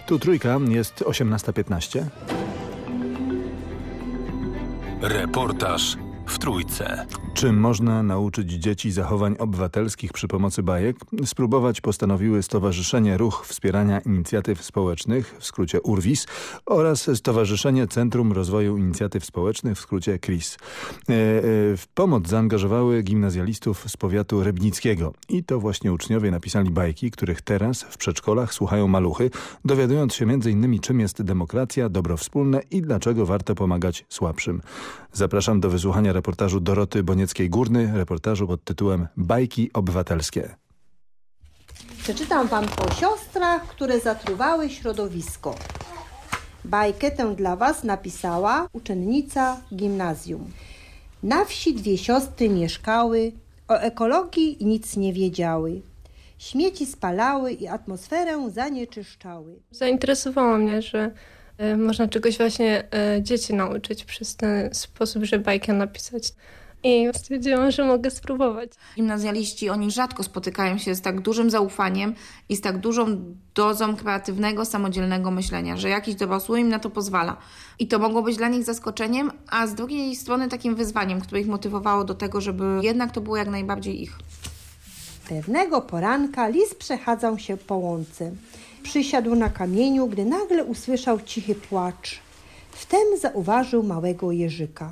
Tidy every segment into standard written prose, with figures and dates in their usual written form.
Tu Trójka, jest 18:15. Reportaż w Trójce. Czy można nauczyć dzieci zachowań obywatelskich przy pomocy bajek? Spróbować postanowiły Stowarzyszenie Ruch Wspierania Inicjatyw Społecznych, w skrócie URWIS, oraz Stowarzyszenie Centrum Rozwoju Inicjatyw Społecznych, w skrócie KRIS. W pomoc zaangażowały gimnazjalistów z powiatu rybnickiego. I to właśnie uczniowie napisali bajki, których teraz w przedszkolach słuchają maluchy, dowiadując się m.in. czym jest demokracja, dobro wspólne i dlaczego warto pomagać słabszym. Zapraszam do wysłuchania reportażu Doroty Bonieckiej-Górny, reportażu pod tytułem Bajki obywatelskie. Przeczytam wam o siostrach, które zatruwały środowisko. Bajkę tę dla was napisała uczennica gimnazjum. Na wsi dwie siostry mieszkały, o ekologii nic nie wiedziały. Śmieci spalały i atmosferę zanieczyszczały. Zainteresowało mnie, że można czegoś właśnie dzieci nauczyć przez ten sposób, że bajkę napisać. I stwierdziłam, że mogę spróbować. Gimnazjaliści, oni rzadko spotykają się z tak dużym zaufaniem i z tak dużą dozą kreatywnego, samodzielnego myślenia, że jakiś dorosły im na to pozwala. I to mogło być dla nich zaskoczeniem, a z drugiej strony takim wyzwaniem, które ich motywowało do tego, żeby jednak to było jak najbardziej ich. Pewnego poranka lis przechadzał się po łące. Przysiadł na kamieniu, gdy nagle usłyszał cichy płacz. Wtem zauważył małego jeżyka.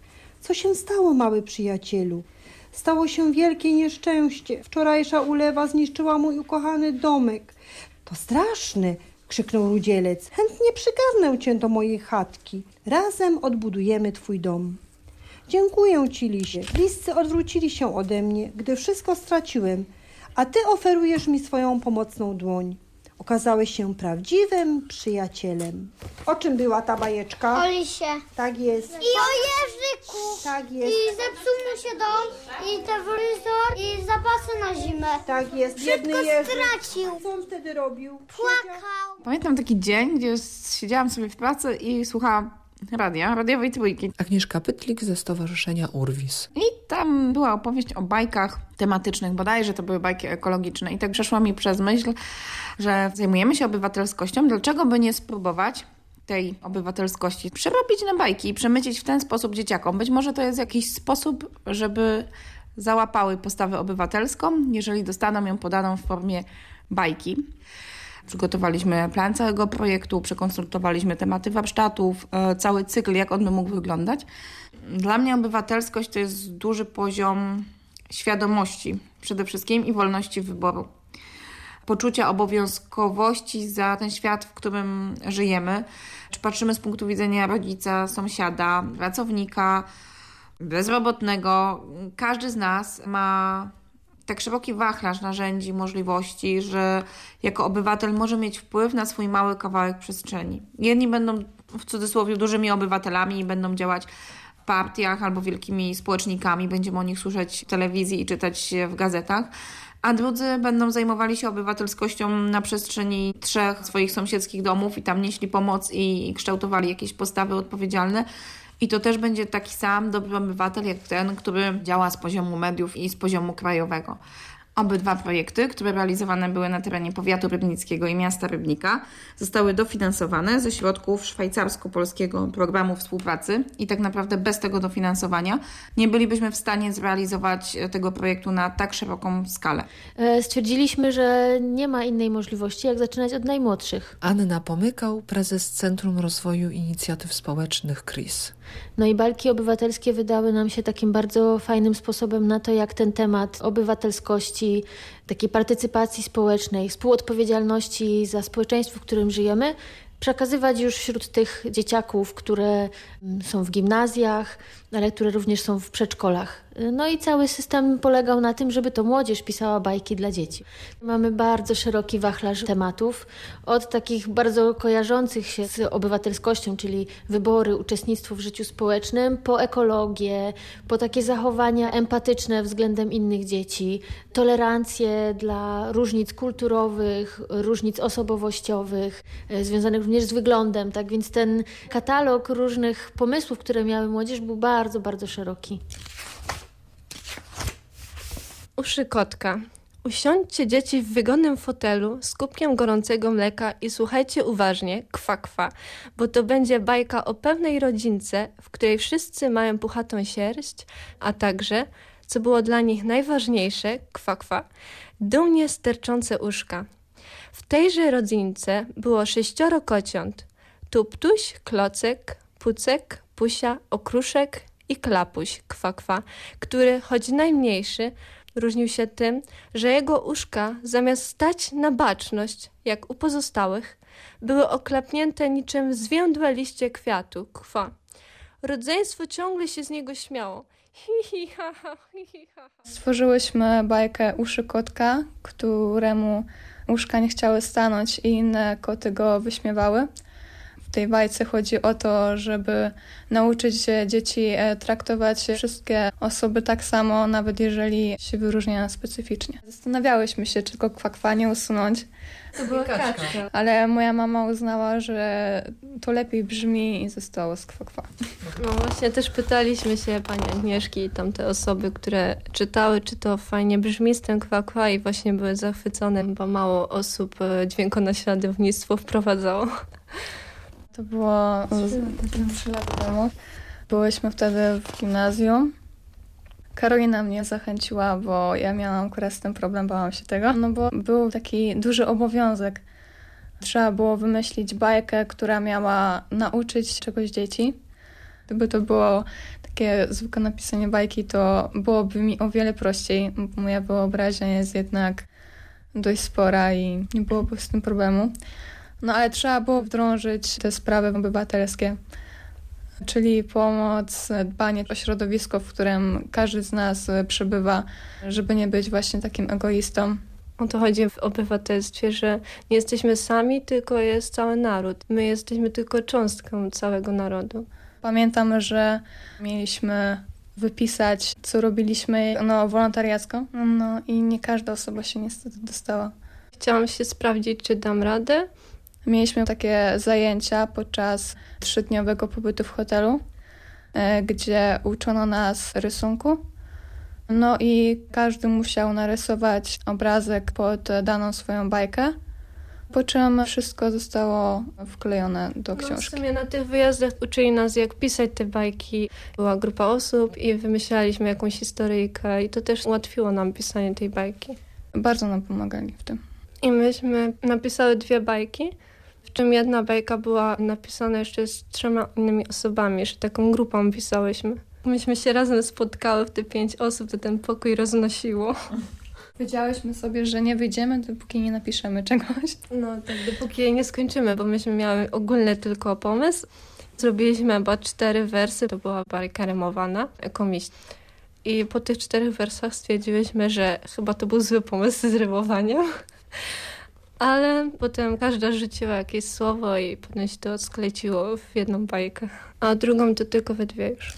Co się stało, mały przyjacielu? Stało się wielkie nieszczęście. Wczorajsza ulewa zniszczyła mój ukochany domek. To straszne, krzyknął rudzielec. Chętnie przygarnę cię do mojej chatki. Razem odbudujemy twój dom. Dziękuję ci, lisie. Liscy odwrócili się ode mnie, gdy wszystko straciłem, a ty oferujesz mi swoją pomocną dłoń. Okazałeś się prawdziwym przyjacielem. O czym była ta bajeczka? O lisie. Tak jest. I o jeżyku. Tak jest. I zepsuł mu się dom, i telewizor, i zapasy na zimę. Tak jest. Wszystko Biedny jeżyk. stracił. Co on wtedy robił? Płakał. Pamiętam taki dzień, gdzie siedziałam sobie w pracy i słuchałam radiowej Trójki. Agnieszka Pytlik ze Stowarzyszenia URWIS. I tam była opowieść o bajkach tematycznych, bodajże to były bajki ekologiczne. I tak przeszło mi przez myśl, że zajmujemy się obywatelskością, dlaczego by nie spróbować tej obywatelskości przerobić na bajki i przemycić w ten sposób dzieciakom. Być może to jest jakiś sposób, żeby załapały postawę obywatelską, jeżeli dostaną ją podaną w formie bajki. Przygotowaliśmy plan całego projektu, przekonsultowaliśmy tematy warsztatów, cały cykl, jak on by mógł wyglądać. Dla mnie obywatelskość to jest duży poziom świadomości przede wszystkim i wolności wyboru. Poczucia obowiązkowości za ten świat, w którym żyjemy. Czy patrzymy z punktu widzenia rodzica, sąsiada, pracownika, bezrobotnego. Każdy z nas ma tak szeroki wachlarz narzędzi, możliwości, że jako obywatel może mieć wpływ na swój mały kawałek przestrzeni. Jedni będą w cudzysłowie dużymi obywatelami i będą działać w partiach albo wielkimi społecznikami, będziemy o nich słyszeć w telewizji i czytać w gazetach, a drudzy będą zajmowali się obywatelskością na przestrzeni 3 swoich sąsiedzkich domów i tam nieśli pomoc i kształtowali jakieś postawy odpowiedzialne. I to też będzie taki sam dobry obywatel jak ten, który działa z poziomu mediów i z poziomu krajowego. Obydwa projekty, które realizowane były na terenie powiatu rybnickiego i miasta Rybnika, zostały dofinansowane ze środków szwajcarsko-polskiego programu współpracy i tak naprawdę bez tego dofinansowania nie bylibyśmy w stanie zrealizować tego projektu na tak szeroką skalę. Stwierdziliśmy, że nie ma innej możliwości, jak zaczynać od najmłodszych. Anna Pomykał, prezes Centrum Rozwoju Inicjatyw Społecznych KRIS. No i bajki obywatelskie wydały nam się takim bardzo fajnym sposobem na to, jak ten temat obywatelskości, takiej partycypacji społecznej, współodpowiedzialności za społeczeństwo, w którym żyjemy, przekazywać już wśród tych dzieciaków, które są w gimnazjach, ale które również są w przedszkolach. No i cały system polegał na tym, żeby to młodzież pisała bajki dla dzieci. Mamy bardzo szeroki wachlarz tematów, od takich bardzo kojarzących się z obywatelskością, czyli wybory, uczestnictwo w życiu społecznym, po ekologię, po takie zachowania empatyczne względem innych dzieci, tolerancję dla różnic kulturowych, różnic osobowościowych, związanych również z wyglądem. Tak więc ten katalog różnych pomysłów, które miały młodzież, był bardzo, bardzo szeroki. Uszy kotka. Usiądźcie dzieci w wygodnym fotelu z kubkiem gorącego mleka i słuchajcie uważnie, kwa, kwa, bo to będzie bajka o pewnej rodzince, w której wszyscy mają puchatą sierść, a także, co było dla nich najważniejsze, kwa, kwa, dumnie sterczące uszka. W tejże rodzince było 6 kociąt. Tuptuś, Klocek, Pucek, Pusia, Okruszek i Klapuś, kwa, kwa, który, choć najmniejszy, różnił się tym, że jego uszka, zamiast stać na baczność, jak u pozostałych, były oklapnięte niczym zwiędłe liście kwiatu, kwa. Rodzeństwo ciągle się z niego śmiało. Hi, hi, ha, ha, hi, hi, ha, ha. Stworzyłyśmy bajkę Uszy Kotka, któremu uszka nie chciały stanąć i inne koty go wyśmiewały. W tej bajce chodzi o to, żeby nauczyć dzieci traktować wszystkie osoby tak samo, nawet jeżeli się wyróżniają specyficznie. Zastanawiałyśmy się, czy tylko kwa nie usunąć. To była kaczka. Ale moja mama uznała, że to lepiej brzmi i zostało z kwa. No właśnie też pytaliśmy się pani Agnieszki i tamte osoby, które czytały, czy to fajnie brzmi z tym kwa i właśnie były zachwycone, bo mało osób dźwiękonaśladownictwo wprowadzało. To było 3 lata temu. Byłyśmy wtedy w gimnazjum. Karolina mnie zachęciła, bo ja miałam akurat z tym problem, bałam się tego. No bo był taki duży obowiązek. Trzeba było wymyślić bajkę, która miała nauczyć czegoś dzieci. Gdyby to było takie zwykłe napisanie bajki, to byłoby mi o wiele prościej. Moja wyobraźnia jest jednak dość spora i nie byłoby z tym problemu. No ale trzeba było wdrążyć te sprawy obywatelskie, czyli pomoc, dbanie o środowisko, w którym każdy z nas przebywa, żeby nie być właśnie takim egoistą. O to chodzi w obywatelstwie, że nie jesteśmy sami, tylko jest cały naród. My jesteśmy tylko cząstką całego narodu. Pamiętam, że mieliśmy wypisać, co robiliśmy wolontariacko, i nie każda osoba się niestety dostała. Chciałam się sprawdzić, czy dam radę. Mieliśmy takie zajęcia podczas 3-dniowego pobytu w hotelu, gdzie uczono nas rysunku. No i każdy musiał narysować obrazek pod daną swoją bajkę, po czym wszystko zostało wklejone do książki. W sumie na tych wyjazdach uczyli nas, jak pisać te bajki. Była grupa osób i wymyślaliśmy jakąś historyjkę i to też ułatwiło nam pisanie tej bajki. Bardzo nam pomagali w tym. I myśmy napisały 2 bajki, w czym jedna bajka była napisana jeszcze z 3 innymi osobami, że taką grupą pisałyśmy. Myśmy się razem spotkały w te 5 osób, to ten pokój roznosiło. Powiedziałyśmy sobie, że nie wyjdziemy, dopóki nie napiszemy czegoś. No tak, dopóki jej nie skończymy, bo myśmy miały ogólny tylko pomysł. Zrobiliśmy chyba 4 wersy, to była bajka rymowana, ekomiść. I po tych 4 wersach stwierdziłyśmy, że chyba to był zły pomysł z rymowaniem. Ale potem każda rzuciła jakieś słowo i potem się to skleciło w jedną bajkę. A drugą to tylko we 2 już.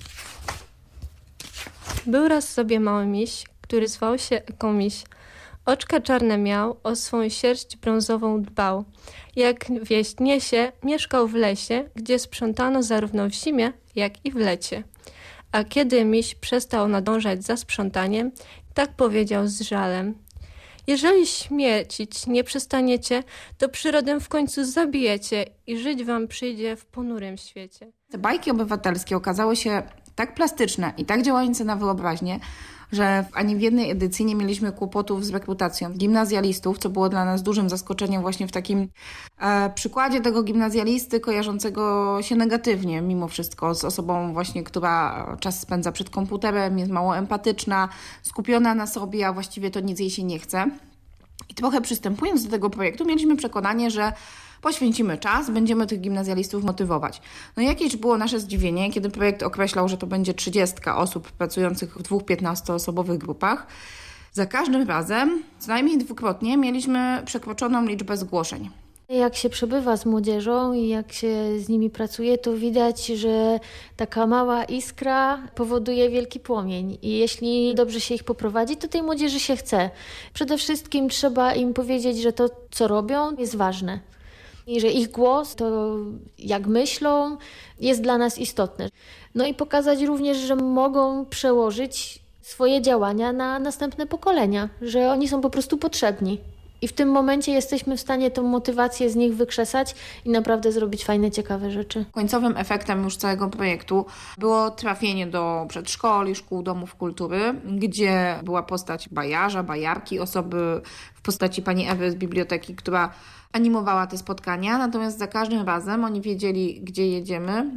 Był raz sobie mały miś, który zwał się Ekomiś. Oczka czarne miał, o swą sierść brązową dbał. Jak wieść niesie, mieszkał w lesie, gdzie sprzątano zarówno w zimie, jak i w lecie. A kiedy miś przestał nadążać za sprzątaniem, tak powiedział z żalem: jeżeli śmiercić nie przestaniecie, to przyrodę w końcu zabijecie i żyć wam przyjdzie w ponurym świecie. Te bajki obywatelskie okazały się tak plastyczne i tak działające na wyobraźnię, że ani w jednej edycji nie mieliśmy kłopotów z rekrutacją gimnazjalistów, co było dla nas dużym zaskoczeniem właśnie w takim przykładzie tego gimnazjalisty kojarzącego się negatywnie mimo wszystko z osobą właśnie, która czas spędza przed komputerem, jest mało empatyczna, skupiona na sobie, a właściwie to nic jej się nie chce. I trochę przystępując do tego projektu mieliśmy przekonanie, że poświęcimy czas, będziemy tych gimnazjalistów motywować. No i jakieś było nasze zdziwienie, kiedy projekt określał, że to będzie 30 osób pracujących w 2 15-osobowych grupach. Za każdym razem, co najmniej 2-krotnie, mieliśmy przekroczoną liczbę zgłoszeń. Jak się przebywa z młodzieżą i jak się z nimi pracuje, to widać, że taka mała iskra powoduje wielki płomień. I jeśli dobrze się ich poprowadzi, to tej młodzieży się chce. Przede wszystkim trzeba im powiedzieć, że to, co robią, jest ważne. I że ich głos, to jak myślą, jest dla nas istotne. No i pokazać również, że mogą przełożyć swoje działania na następne pokolenia, że oni są po prostu potrzebni. I w tym momencie jesteśmy w stanie tę motywację z nich wykrzesać i naprawdę zrobić fajne, ciekawe rzeczy. Końcowym efektem już całego projektu było trafienie do przedszkoli, szkół, domów kultury, gdzie była postać bajarza, bajarki, osoby w postaci pani Ewy z biblioteki, która animowała te spotkania. Natomiast za każdym razem oni wiedzieli, gdzie jedziemy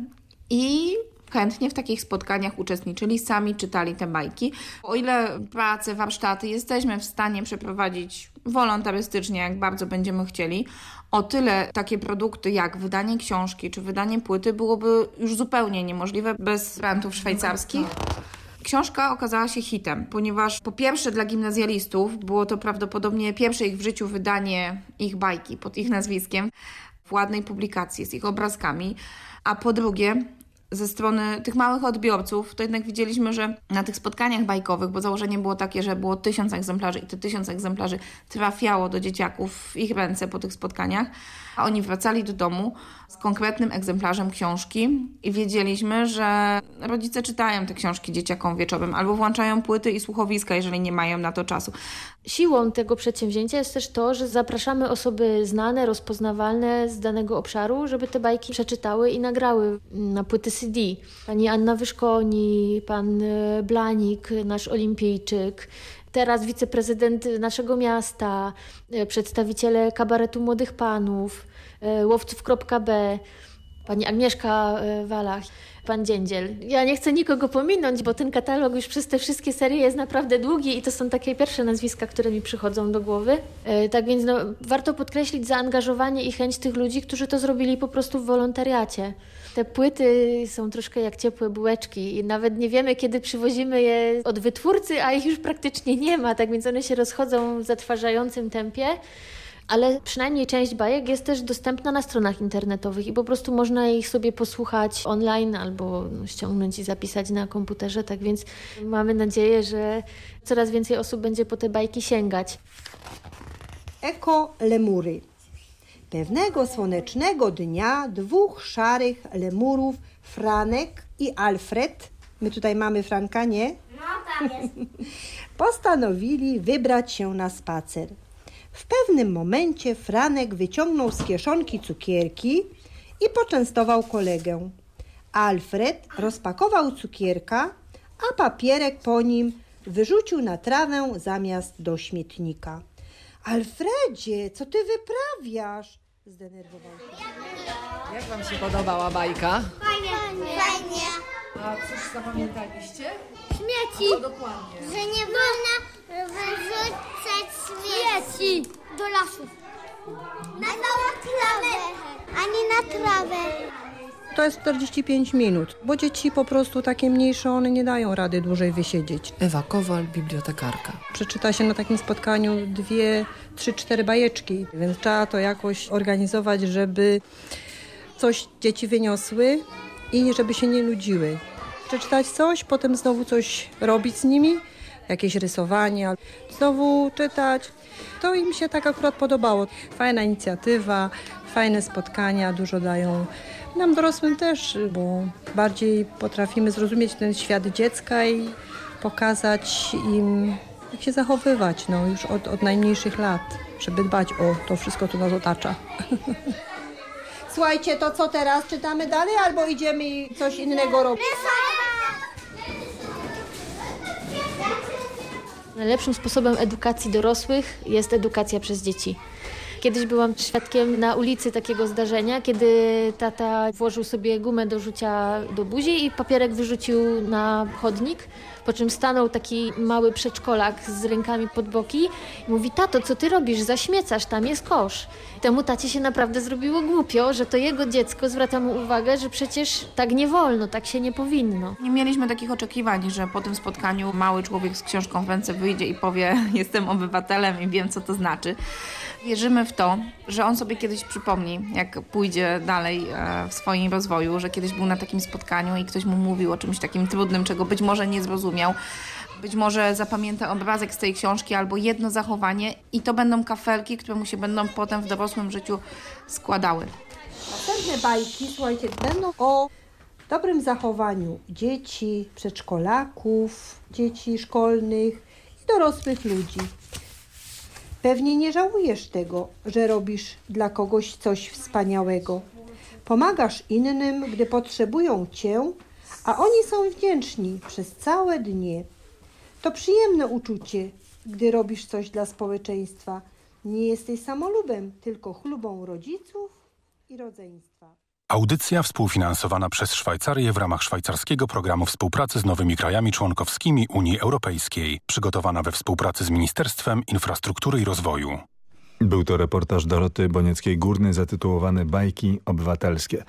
i chętnie w takich spotkaniach uczestniczyli, sami czytali te bajki. O ile prace, warsztaty jesteśmy w stanie przeprowadzić wolontarystycznie, jak bardzo będziemy chcieli, o tyle takie produkty jak wydanie książki czy wydanie płyty byłoby już zupełnie niemożliwe bez grantów szwajcarskich. Książka okazała się hitem, ponieważ po pierwsze dla gimnazjalistów było to prawdopodobnie pierwsze ich w życiu wydanie ich bajki pod ich nazwiskiem w ładnej publikacji z ich obrazkami, a po drugie ze strony tych małych odbiorców, to jednak widzieliśmy, że na tych spotkaniach bajkowych, bo założenie było takie, że było 1000 egzemplarzy i te 1000 egzemplarzy trafiało do dzieciaków w ich ręce po tych spotkaniach, a oni wracali do domu z konkretnym egzemplarzem książki i wiedzieliśmy, że rodzice czytają te książki dzieciakom wieczorem albo włączają płyty i słuchowiska, jeżeli nie mają na to czasu. Siłą tego przedsięwzięcia jest też to, że zapraszamy osoby znane, rozpoznawalne z danego obszaru, żeby te bajki przeczytały i nagrały na płyty CD. Pani Anna Wyszkoni, pan Blanik, nasz olimpijczyk, teraz wiceprezydent naszego miasta, przedstawiciele kabaretu Młodych Panów, łowców.b, pani Agnieszka Walach, pan Dziędziel. Ja nie chcę nikogo pominąć, bo ten katalog już przez te wszystkie serie jest naprawdę długi i to są takie pierwsze nazwiska, które mi przychodzą do głowy. Tak więc warto podkreślić zaangażowanie i chęć tych ludzi, którzy to zrobili po prostu w wolontariacie. Te płyty są troszkę jak ciepłe bułeczki i nawet nie wiemy, kiedy przywozimy je od wytwórcy, a ich już praktycznie nie ma, tak więc one się rozchodzą w zatrważającym tempie. Ale przynajmniej część bajek jest też dostępna na stronach internetowych i po prostu można ich sobie posłuchać online albo ściągnąć i zapisać na komputerze, tak więc mamy nadzieję, że coraz więcej osób będzie po te bajki sięgać. Eko-lemury. Pewnego słonecznego dnia 2 szarych lemurów, Franek i Alfred, my tutaj mamy Franka, nie? No tak jest. Postanowili wybrać się na spacer. W pewnym momencie Franek wyciągnął z kieszonki cukierki i poczęstował kolegę. Alfred rozpakował cukierka, a papierek po nim wyrzucił na trawę zamiast do śmietnika. Alfredzie, co ty wyprawiasz? Zdenerwował się. Jak wam się podobała bajka? Fajnie. A coś zapamiętaliście? Śmieci. Co dokładnie? Że nie wolno wyrzucać śmieci do lasu. Na trawę. Ani na trawę. To jest 45 minut, bo dzieci po prostu takie mniejsze, one nie dają rady dłużej wysiedzieć. Ewa Kowal, bibliotekarka. Przeczyta się na takim spotkaniu 2, 3, 4 bajeczki, więc trzeba to jakoś organizować, żeby coś dzieci wyniosły i żeby się nie nudziły. Przeczytać coś, potem znowu coś robić z nimi, jakieś rysowania, znowu czytać. To im się tak akurat podobało. Fajna inicjatywa, fajne spotkania, dużo dają nam dorosłym też, bo bardziej potrafimy zrozumieć ten świat dziecka i pokazać im, jak się zachowywać, już od najmniejszych lat, żeby dbać o to wszystko, co nas otacza. Słuchajcie, to co teraz? Czytamy dalej albo idziemy i coś innego robić? Najlepszym sposobem edukacji dorosłych jest edukacja przez dzieci. Kiedyś byłam świadkiem na ulicy takiego zdarzenia, kiedy tata włożył sobie gumę do rzucia do buzi i papierek wyrzucił na chodnik, po czym stanął taki mały przedszkolak z rękami pod boki i mówi: tato, co ty robisz? Zaśmiecasz, tam jest kosz. Temu tacie się naprawdę zrobiło głupio, że to jego dziecko zwraca mu uwagę, że przecież tak nie wolno, tak się nie powinno. Nie mieliśmy takich oczekiwań, że po tym spotkaniu mały człowiek z książką w ręce wyjdzie i powie: jestem obywatelem i wiem, co to znaczy. Wierzymy w to, że on sobie kiedyś przypomni, jak pójdzie dalej w swoim rozwoju, że kiedyś był na takim spotkaniu i ktoś mu mówił o czymś takim trudnym, czego być może nie zrozumiał. Być może zapamięta obrazek z tej książki albo jedno zachowanie i to będą kafelki, które mu się będą potem w dorosłym życiu składały. Następne bajki, słuchajcie, będą o dobrym zachowaniu dzieci, przedszkolaków, dzieci szkolnych i dorosłych ludzi. Pewnie nie żałujesz tego, że robisz dla kogoś coś wspaniałego. Pomagasz innym, gdy potrzebują cię, a oni są wdzięczni przez całe dnie. To przyjemne uczucie, gdy robisz coś dla społeczeństwa. Nie jesteś samolubem, tylko chlubą rodziców i rodzeństwa. Audycja współfinansowana przez Szwajcarię w ramach szwajcarskiego programu współpracy z nowymi krajami członkowskimi Unii Europejskiej. Przygotowana we współpracy z Ministerstwem Infrastruktury i Rozwoju. Był to reportaż Doroty Bonieckiej-Górny zatytułowany Bajki obywatelskie.